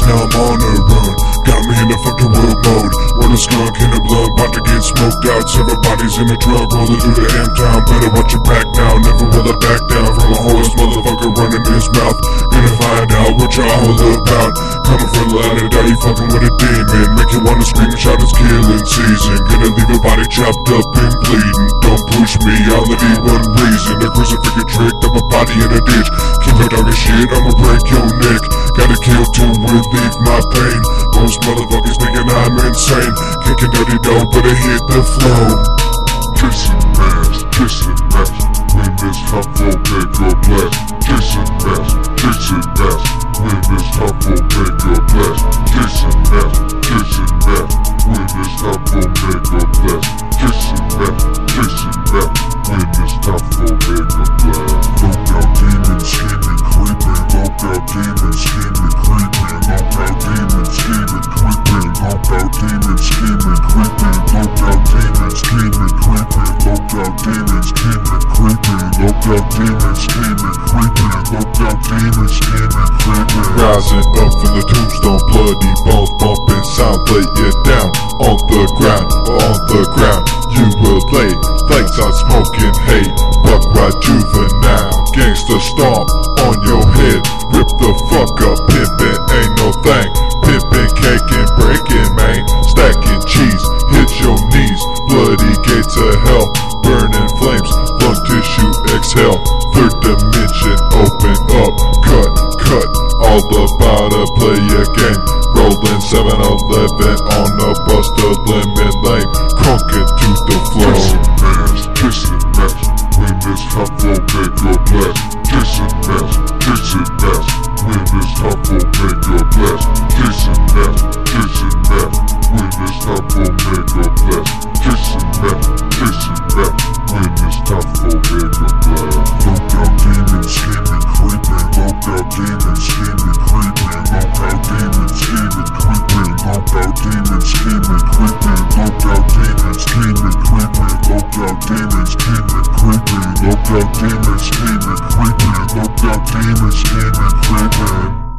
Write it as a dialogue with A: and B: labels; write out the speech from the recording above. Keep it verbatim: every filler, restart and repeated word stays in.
A: now I'm on a run. Got me in the fucking world mode. One a skunk in the blood, about to get smoked out. Several bodies in the truck, rolling through the M-town. Better watch your back now, never will I back down from a horse motherfucker running his mouth. Gonna find out what y'all all about. Coming for the ladder, die you fucking with a demon. Make you wanna scream and shout, it's killing season. Gonna leave your body chopped up and bleeding. Don't push me, I only need one reason. A crucifix trick, up a body in a ditch. Keep your dog as shit, I'ma break your neck. Gotta kill to relieve my pain. Most motherfuckers thinking I'm insane. Kicking dirty dough, but I hit the flow. Kissing ass, kissing ass. When this hot flow make a blast. Kissing ass, kissing ass. When this hot flow make a blast. Kissing ass, kissing ass. When this hot flow make a blast. Kissing ass, kissing ass. When this hot flow make a blast. Look out demons scheming, creeping. Look out demons scheming, creeping. Look out demons scheming, creeping. Look out demons scheming, creeping. Look out demons scheming, creeping. Look out demons scheming, creeping. Look out demons scheming, creeping. Look out demons scheming, creeping.
B: Rising up from the tombstone, bloody bones bumping sound. Lay it down on the ground, on the ground. You will lay flakes out smoking hay. Buck ride juvenile, gangsta stomp on your head. Rip the fuck up, pimpin' ain't no thing. Pimpin' cake and breaking, man. Stacking cheese, hit your knees. Bloody gates of hell, burning flames. Lung tissue exhale. Third dimension open up. Cut, cut, all about to play a game. Rolling seven eleven on a buster lemon lane. Crunkin' to the flow.
A: Kissing ass, kissing ass. When this hot flow make a blast. Kissing ass, kissing ass. When this hot flow make a blast. Kissing ass, kissing ass. When this hot flow make a blast. Kissing ass, kissing ass. When this hot flow make a blast. Look out demons scheming, creeping. Look out demons scheming, creeping. Look out demons scheming, creeping. Look out demons scheming, creeping. Look out demons scheming, creeping. Look out demons scheming, creeping. Look out demons scheming, creeping. Look out demons scheming, creeping.